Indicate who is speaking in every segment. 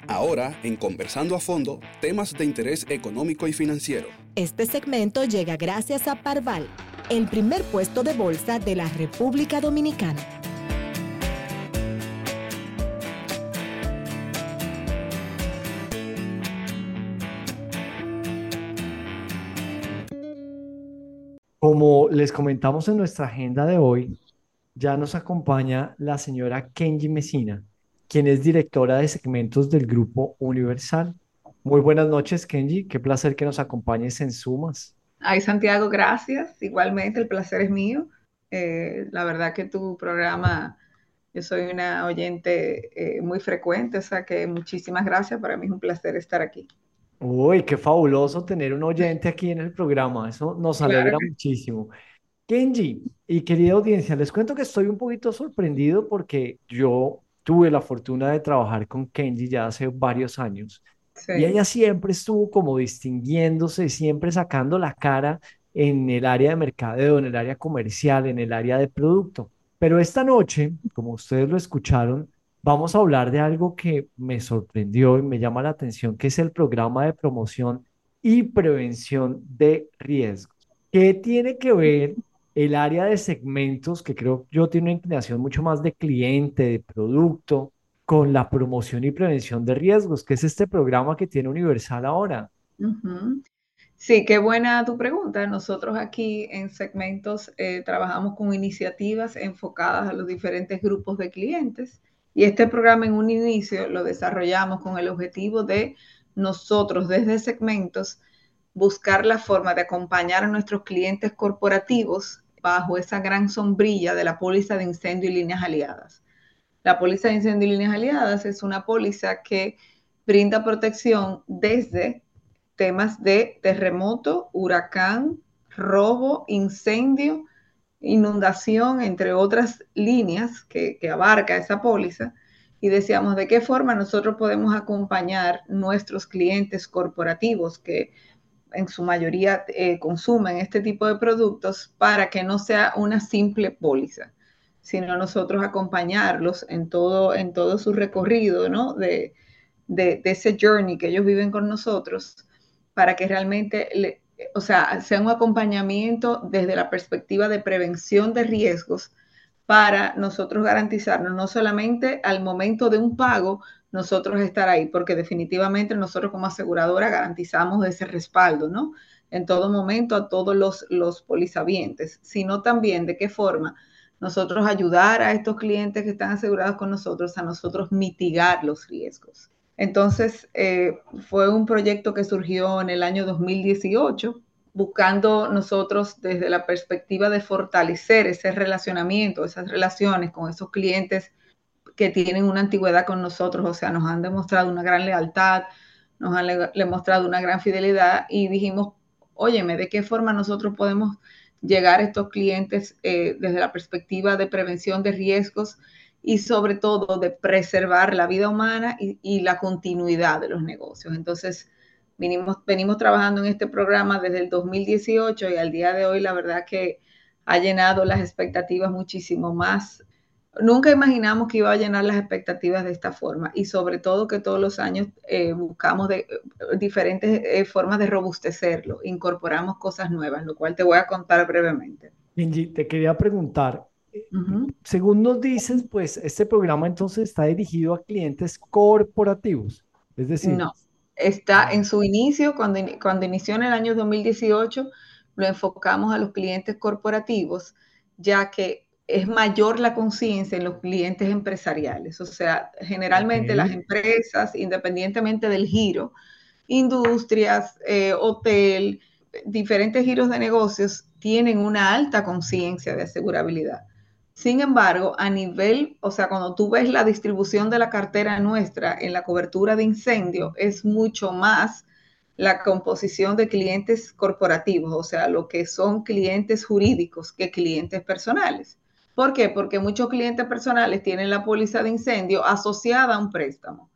Speaker 1: Ahora, en Conversando a Fondo, temas de interés económico y financiero.
Speaker 2: Este segmento llega gracias a Parval, el primer puesto de bolsa de la República Dominicana.
Speaker 3: Como les comentamos en nuestra agenda de hoy, ya nos acompaña la señora Kenji Mesina, quien es directora de segmentos del Grupo Universal. Muy buenas noches, Kenji. Qué placer que nos acompañes en Sumas.
Speaker 4: Ay, Santiago, gracias. Igualmente, el placer es mío. La verdad que tu programa, yo soy una oyente muy frecuente, o sea que muchísimas gracias. Para mí es un placer estar aquí.
Speaker 3: Uy, qué fabuloso tener un oyente aquí en el programa. Eso nos
Speaker 4: Claro
Speaker 3: alegra
Speaker 4: que
Speaker 3: muchísimo. Kenji y querida audiencia, les cuento que estoy un poquito sorprendido porque yo tuve la fortuna de trabajar con Kenji ya hace varios años y ella
Speaker 4: sí.
Speaker 3: siempre estuvo como distinguiéndose, siempre sacando la cara en el área de mercadeo, en el área comercial, en el área de producto. Pero esta noche, como ustedes lo escucharon, vamos a hablar de algo que me sorprendió y me llama la atención, que es el programa de promoción y prevención de riesgos. ¿Qué tiene que ver el área de segmentos, que creo yo tiene una inclinación mucho más de cliente, de producto, con la promoción y prevención de riesgos, que es este programa que tiene Universal ahora?
Speaker 4: Ujú. Sí, qué buena tu pregunta. Nosotros aquí en Segmentos trabajamos con iniciativas enfocadas a los diferentes grupos de clientes y este programa en un inicio lo desarrollamos con el objetivo de nosotros desde Segmentos buscar la forma de acompañar a nuestros clientes corporativos bajo esa gran sombrilla de la póliza de incendio y líneas aliadas. La póliza de incendio y líneas aliadas es una póliza que brinda protección desde temas de terremoto, huracán, robo, incendio, inundación, entre otras líneas que abarca esa póliza. Y decíamos, ¿de qué forma nosotros podemos acompañar nuestros clientes corporativos que en su mayoría consumen este tipo de productos para que no sea una simple póliza, sino nosotros acompañarlos en todo su recorrido, ¿no? De ese journey que ellos viven con nosotros para que realmente, o sea, sea un acompañamiento desde la perspectiva de prevención de riesgos para nosotros garantizarnos no solamente al momento de un pago, nosotros estar ahí, porque definitivamente nosotros como aseguradora garantizamos ese respaldo, ¿no? En todo momento a todos los polizavientes, sino también de qué forma nosotros ayudar a estos clientes que están asegurados con nosotros, a nosotros mitigar los riesgos. Entonces, fue un proyecto que surgió en el año 2018, buscando nosotros desde la perspectiva de fortalecer ese relacionamiento, esas relaciones con esos clientes que tienen una antigüedad con nosotros, o sea, nos han demostrado una gran lealtad, nos han demostrado una gran fidelidad y dijimos, óyeme, ¿de qué forma nosotros podemos llegar a estos clientes desde la perspectiva de prevención de riesgos y sobre todo de preservar la vida humana y la continuidad de los negocios? Entonces, venimos trabajando en este programa desde el 2018 y al día de hoy la verdad que ha llenado las expectativas muchísimo más. Nunca imaginamos que iba a llenar las expectativas de esta forma y sobre todo que todos los años buscamos diferentes formas de robustecerlo, incorporamos cosas nuevas, lo cual te voy a contar brevemente.
Speaker 3: Kenji, te quería preguntar,
Speaker 4: Uh-huh.
Speaker 3: según nos dices, pues este programa entonces está dirigido a clientes corporativos, es decir,
Speaker 4: No, está en su inicio, cuando inició en el año 2018, lo enfocamos a los clientes corporativos, ya que es mayor la conciencia en los clientes empresariales. O sea,
Speaker 3: ok,
Speaker 4: generalmente las empresas, independientemente del giro, industrias, hotel, diferentes giros de negocios, tienen una alta conciencia de asegurabilidad. Sin embargo, a nivel, o sea, cuando tú ves la distribución de la cartera nuestra en la cobertura de incendio, es mucho más la composición de clientes corporativos, o sea, lo que son clientes jurídicos que clientes personales. ¿Por qué? Porque muchos clientes personales tienen la póliza de incendio asociada a un préstamo.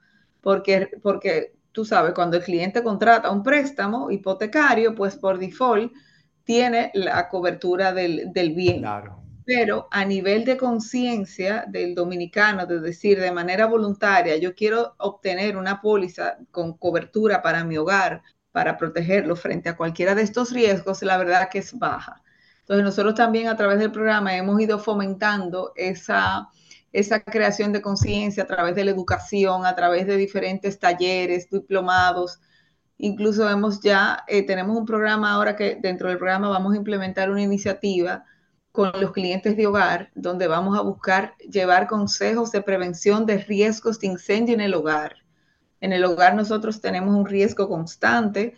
Speaker 4: Porque tú sabes, cuando el cliente contrata un préstamo hipotecario, pues por default tiene la cobertura del bien.
Speaker 3: claro.
Speaker 4: Pero a nivel de conciencia del dominicano, de decir de manera voluntaria, yo quiero obtener una póliza con cobertura para mi hogar, para protegerlo frente a cualquiera de estos riesgos, la verdad que es baja. Entonces nosotros también a través del programa hemos ido fomentando esa creación de conciencia a través de la educación, a través de diferentes talleres, diplomados. Incluso tenemos un programa ahora que dentro del programa vamos a implementar una iniciativa con los clientes de hogar, donde vamos a buscar llevar consejos de prevención de riesgos de incendio en el hogar. En el hogar nosotros tenemos un riesgo constante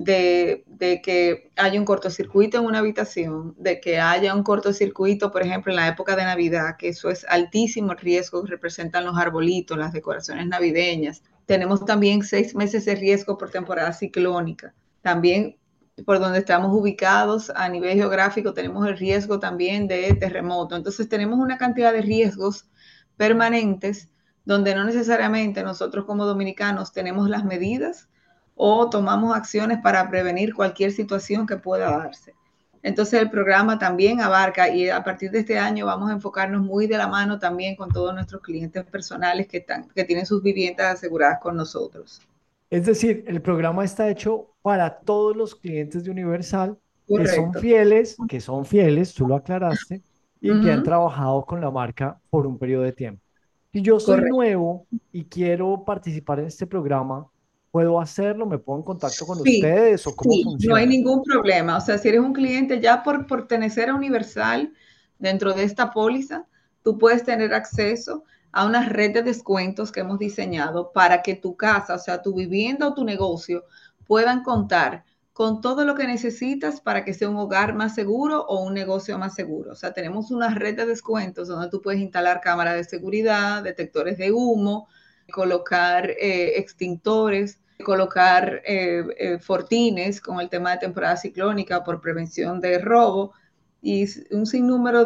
Speaker 4: de que haya un cortocircuito en una habitación, de que haya un cortocircuito, por ejemplo, en la época de Navidad, que eso es altísimo riesgo que representan los arbolitos, las decoraciones navideñas. Tenemos también 6 meses de riesgo por temporada ciclónica. También por donde estamos ubicados a nivel geográfico tenemos el riesgo también de terremoto. Entonces tenemos una cantidad de riesgos permanentes donde no necesariamente nosotros como dominicanos tenemos las medidas o tomamos acciones para prevenir cualquier situación que pueda darse. Entonces el programa también abarca, y a partir de este año vamos a enfocarnos muy de la mano también con todos nuestros clientes personales que tienen sus viviendas aseguradas con nosotros.
Speaker 3: Es decir, el programa está hecho para todos los clientes de Universal
Speaker 4: Correcto.
Speaker 3: que son fieles, tú lo aclaraste, y que han trabajado con la marca por un periodo de tiempo. Si yo soy
Speaker 4: Correcto.
Speaker 3: nuevo y quiero participar en este programa, ¿puedo hacerlo? ¿Me pongo en contacto con
Speaker 4: Sí,
Speaker 3: ustedes o cómo
Speaker 4: sí, no hay
Speaker 3: funciona?
Speaker 4: ningún problema. O sea, si eres un cliente ya por pertenecer a Universal dentro de esta póliza, tú puedes tener acceso a una red de descuentos que hemos diseñado para que tu casa, o sea, tu vivienda o tu negocio puedan contar con todo lo que necesitas para que sea un hogar más seguro o un negocio más seguro. O sea, tenemos una red de descuentos donde tú puedes instalar cámaras de seguridad, detectores de humo, colocar extintores, colocar fortines con el tema de temporada ciclónica por prevención de robo y un sinnúmero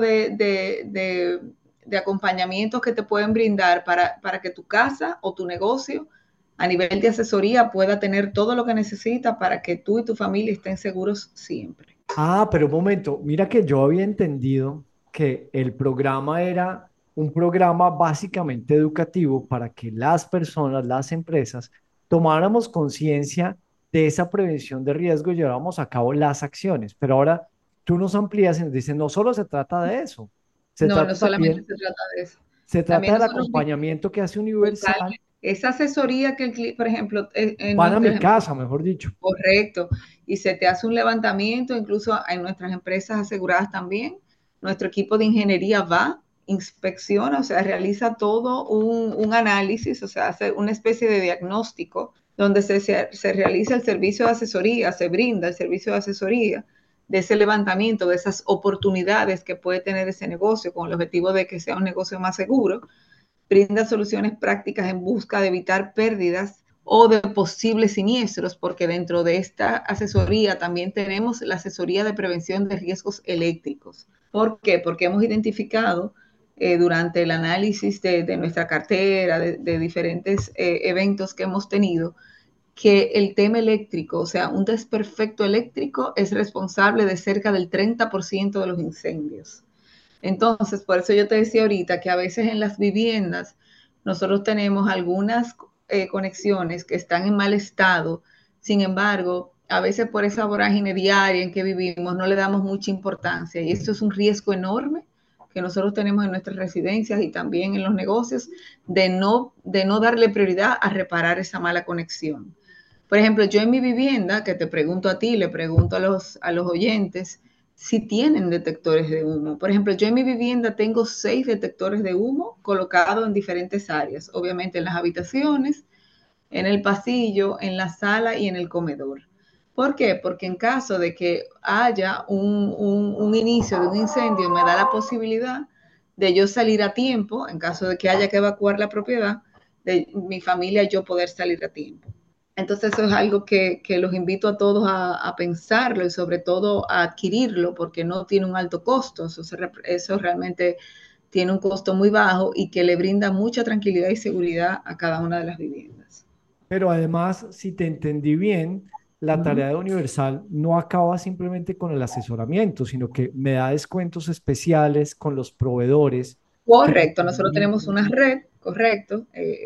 Speaker 4: de acompañamientos que te pueden brindar para que tu casa o tu negocio a nivel de asesoría pueda tener todo lo que necesita para que tú y tu familia estén seguros siempre.
Speaker 3: Ah, pero un momento, mira que yo había entendido que el programa era un programa básicamente educativo para que las personas, las empresas, tomáramos conciencia de esa prevención de riesgo y lleváramos a cabo las acciones. Pero ahora tú nos amplías y nos dices, no solo se trata de eso, se
Speaker 4: No, no
Speaker 3: trata
Speaker 4: solamente
Speaker 3: también,
Speaker 4: se trata de eso.
Speaker 3: se trata
Speaker 4: También
Speaker 3: del
Speaker 4: nosotros
Speaker 3: acompañamiento que hace Universal.
Speaker 4: totalmente. Esa asesoría que el cliente, por ejemplo, en
Speaker 3: Van a mi
Speaker 4: nuestras empresas,
Speaker 3: casa, mejor dicho.
Speaker 4: correcto, y se te hace un levantamiento, incluso en nuestras empresas aseguradas también, nuestro equipo de ingeniería va, inspecciona, o sea, realiza todo un análisis, o sea, hace una especie de diagnóstico donde se realiza el servicio de asesoría, se brinda el servicio de asesoría de ese levantamiento, de esas oportunidades que puede tener ese negocio con el objetivo de que sea un negocio más seguro, brinda soluciones prácticas en busca de evitar pérdidas o de posibles siniestros, porque dentro de esta asesoría también tenemos la asesoría de prevención de riesgos eléctricos. ¿Por qué? Porque hemos identificado durante el análisis de nuestra cartera, de diferentes eventos que hemos tenido, que el tema eléctrico, o sea, un desperfecto eléctrico es responsable de cerca del 30% de los incendios. Entonces, por eso yo te decía ahorita que a veces en las viviendas nosotros tenemos algunas conexiones que están en mal estado. Sin embargo, a veces por esa vorágine diaria en que vivimos no le damos mucha importancia y esto es un riesgo enorme que nosotros tenemos en nuestras residencias y también en los negocios de no darle prioridad a reparar esa mala conexión. Por ejemplo, yo en mi vivienda, que te pregunto a ti, le pregunto a los oyentes, si tienen detectores de humo. Por ejemplo, yo en mi vivienda tengo 6 detectores de humo colocados en diferentes áreas, obviamente en las habitaciones, en el pasillo, en la sala y en el comedor. ¿Por qué? Porque en caso de que haya un inicio de un incendio, me da la posibilidad de yo salir a tiempo, en caso de que haya que evacuar la propiedad, de mi familia y yo poder salir a tiempo. Entonces eso es algo que los invito a todos a pensarlo y sobre todo a adquirirlo porque no tiene un alto costo, eso realmente tiene un costo muy bajo y que le brinda mucha tranquilidad y seguridad a cada una de las viviendas.
Speaker 3: Pero además, si te entendí bien, la
Speaker 4: Ujú.
Speaker 3: tarea de Universal no acaba simplemente con el asesoramiento, sino que me da descuentos especiales con los proveedores que me
Speaker 4: Correcto, nosotros tenemos
Speaker 3: permiten.
Speaker 4: una red, correcto,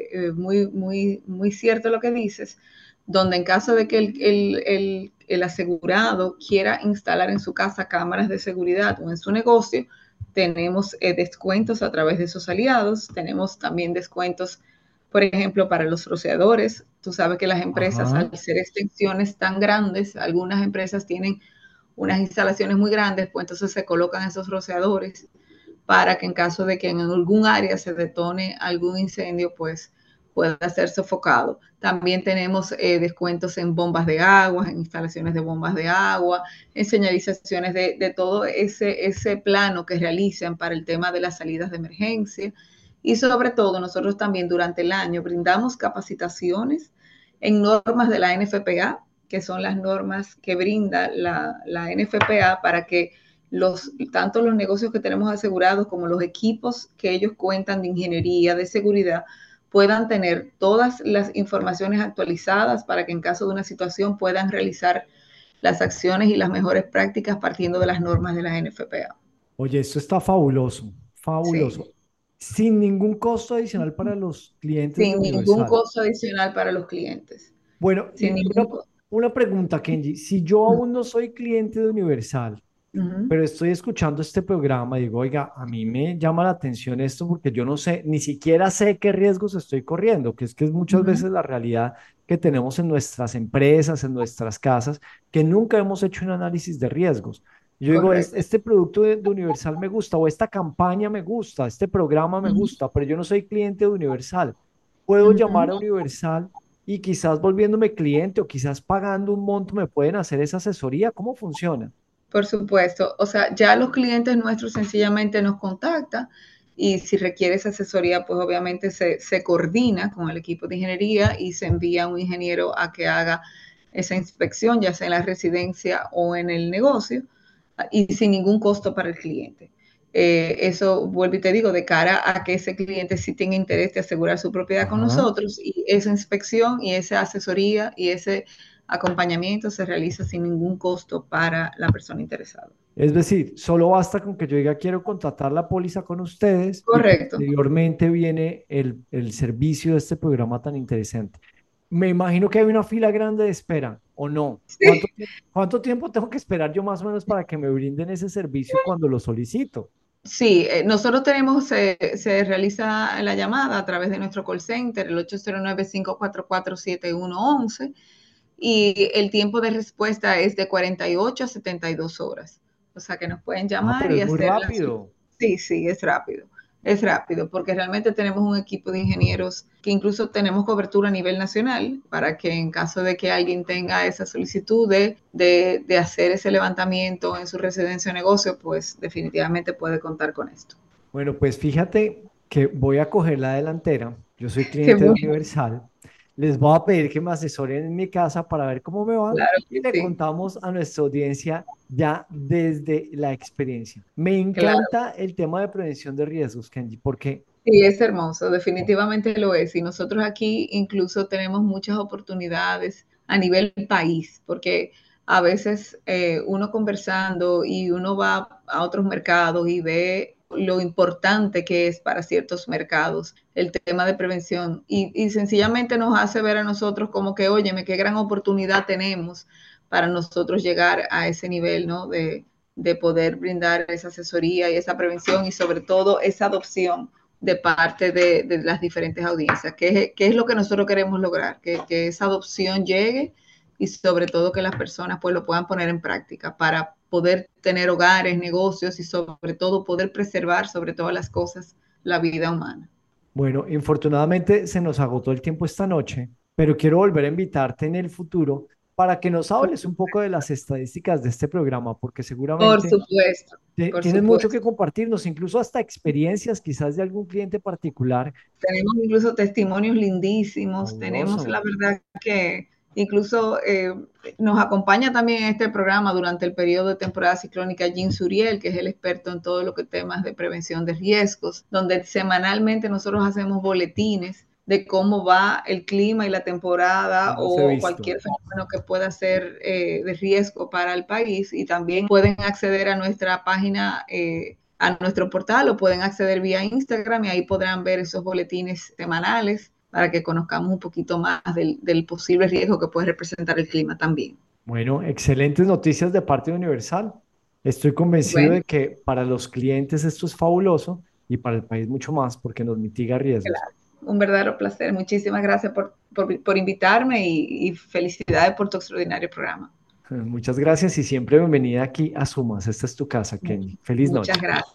Speaker 4: muy cierto lo que dices, donde en caso de que el asegurado quiera instalar en su casa cámaras de seguridad o en su negocio, tenemos descuentos a través de esos aliados, tenemos también descuentos, por ejemplo, para los rociadores. Tú sabes que las empresas,
Speaker 3: Ajá.
Speaker 4: al ser extensiones tan grandes, algunas empresas tienen unas instalaciones muy grandes, pues entonces se colocan esos rociadores para que en caso de que en algún área se detone algún incendio, pues pueda ser sofocado. También tenemos descuentos en bombas de agua, en instalaciones de bombas de agua, en señalizaciones de todo ese plano que realizan para el tema de las salidas de emergencia. Y sobre todo, nosotros también durante el año brindamos capacitaciones en normas de la NFPA, que son las normas que brinda la NFPA para que tanto los negocios que tenemos asegurados como los equipos que ellos cuentan de ingeniería, de seguridad, puedan tener todas las informaciones actualizadas para que en caso de una situación puedan realizar las acciones y las mejores prácticas partiendo de las normas de la NFPA.
Speaker 3: Oye, esto está fabuloso,
Speaker 4: Sí,
Speaker 3: fabuloso. Sin ningún costo adicional para los clientes de
Speaker 4: sin ningún
Speaker 3: Universal.
Speaker 4: costo adicional para los clientes.
Speaker 3: Bueno,
Speaker 4: Sin
Speaker 3: y
Speaker 4: ningún costo.
Speaker 3: una pregunta, Kenji. Si yo aún no soy cliente de Universal,
Speaker 4: Uh -huh.
Speaker 3: pero estoy escuchando este programa, digo, oiga, a mí me llama la atención esto porque yo no sé, ni siquiera sé qué riesgos estoy corriendo, que es
Speaker 4: Uh
Speaker 3: muchas
Speaker 4: -huh.
Speaker 3: veces la realidad que tenemos en nuestras empresas, en nuestras casas, que nunca hemos hecho un análisis de riesgos. Yo digo,
Speaker 4: Correcto.
Speaker 3: Este producto de Universal me gusta, o esta campaña me gusta, este programa me
Speaker 4: Uh -huh.
Speaker 3: gusta, pero yo no soy cliente de Universal. Puedo
Speaker 4: Uh
Speaker 3: llamar a
Speaker 4: -huh.
Speaker 3: Universal y quizás volviéndome cliente o quizás pagando un monto me pueden hacer esa asesoría. ¿Cómo funciona?
Speaker 4: Por supuesto, o sea, ya los clientes nuestros sencillamente nos contactan y si requiere esa asesoría, pues obviamente se coordina con el equipo de ingeniería y se envía a un ingeniero a que haga esa inspección, ya sea en la residencia o en el negocio, y sin ningún costo para el cliente. Eso, vuelvo y te digo, de cara a que ese cliente sí tenga interés de asegurar su propiedad con
Speaker 3: Ajá.
Speaker 4: nosotros y esa inspección y esa asesoría y ese acompañamiento se realiza sin ningún costo para la persona interesada.
Speaker 3: Es decir, solo basta con que yo diga quiero contratar la póliza con ustedes y
Speaker 4: Correcto.
Speaker 3: posteriormente viene el servicio de este programa tan interesante. Me imagino que hay una fila grande de espera, ¿o no?
Speaker 4: Sí,
Speaker 3: Cuánto tiempo tengo que esperar yo más o menos para que me brinden ese servicio cuando lo solicito?
Speaker 4: sí, nosotros tenemos, se realiza la llamada a través de nuestro call center, el 809-544-7111, y el tiempo de respuesta es de 48 a 72 horas. O sea que nos pueden
Speaker 3: Ah,
Speaker 4: llamar
Speaker 3: pero
Speaker 4: y
Speaker 3: es muy
Speaker 4: hacer la
Speaker 3: rápido.
Speaker 4: Sí, sí, es rápido. Es rápido porque realmente tenemos un equipo de ingenieros que incluso tenemos cobertura a nivel nacional para que en caso de que alguien tenga esa solicitud de hacer ese levantamiento en su residencia o negocio, pues definitivamente puede contar con esto.
Speaker 3: Bueno, pues fíjate que voy a coger la delantera. Yo soy
Speaker 4: Qué
Speaker 3: cliente de
Speaker 4: bueno,
Speaker 3: Universal. Les voy a pedir que me asesoren en mi casa para ver cómo me va
Speaker 4: claro
Speaker 3: y
Speaker 4: que
Speaker 3: le
Speaker 4: sí,
Speaker 3: contamos a nuestra audiencia ya desde la experiencia. Me
Speaker 4: claro.
Speaker 3: encanta el tema de prevención de riesgos, Kenji, porque
Speaker 4: Sí, es hermoso, definitivamente lo es. Y nosotros aquí incluso tenemos muchas oportunidades a nivel país, porque a veces uno conversando y uno va a otros mercados y ve lo importante que es para ciertos mercados el tema de prevención y sencillamente nos hace ver a nosotros como que, óyeme, qué gran oportunidad tenemos para nosotros llegar a ese nivel, ¿no? De poder brindar esa asesoría y esa prevención y sobre todo esa adopción de parte de las diferentes audiencias. ¿Qué es lo que nosotros queremos lograr? Que esa adopción llegue y sobre todo que las personas pues lo puedan poner en práctica para poder tener hogares, negocios y sobre todo poder preservar sobre todas las cosas la vida humana.
Speaker 3: bueno, infortunadamente se nos agotó el tiempo esta noche, pero quiero volver a invitarte en el futuro para que nos hables un poco de las estadísticas de este programa, porque
Speaker 4: Por
Speaker 3: seguramente
Speaker 4: supuesto, por
Speaker 3: tienes mucho
Speaker 4: supuesto.
Speaker 3: que compartirnos, incluso hasta experiencias quizás de algún cliente particular.
Speaker 4: Tenemos incluso testimonios lindísimos, tenemos la
Speaker 3: Fabuloso.
Speaker 4: verdad que incluso nos acompaña también en este programa durante el periodo de temporada ciclónica Jean Suriel, que es el experto en todo lo que temas de prevención de riesgos, donde semanalmente nosotros hacemos boletines de cómo va el clima y la temporada
Speaker 3: No los he
Speaker 4: o
Speaker 3: visto.
Speaker 4: cualquier fenómeno que pueda ser de riesgo para el país. Y también pueden acceder a nuestra página, a nuestro portal, o pueden acceder vía Instagram y ahí podrán ver esos boletines semanales para que conozcamos un poquito más del posible riesgo que puede representar el clima también.
Speaker 3: Bueno, excelentes noticias de parte de Universal. Estoy convencido
Speaker 4: Bueno,
Speaker 3: de que para los clientes esto es fabuloso y para el país mucho más porque nos mitiga riesgos.
Speaker 4: claro, un verdadero placer. Muchísimas gracias por invitarme y felicidades por tu extraordinario programa.
Speaker 3: Muchas gracias y siempre bienvenida aquí a Sumas. Esta es tu casa, Kenny. Feliz
Speaker 4: Muchas
Speaker 3: noche.
Speaker 4: gracias.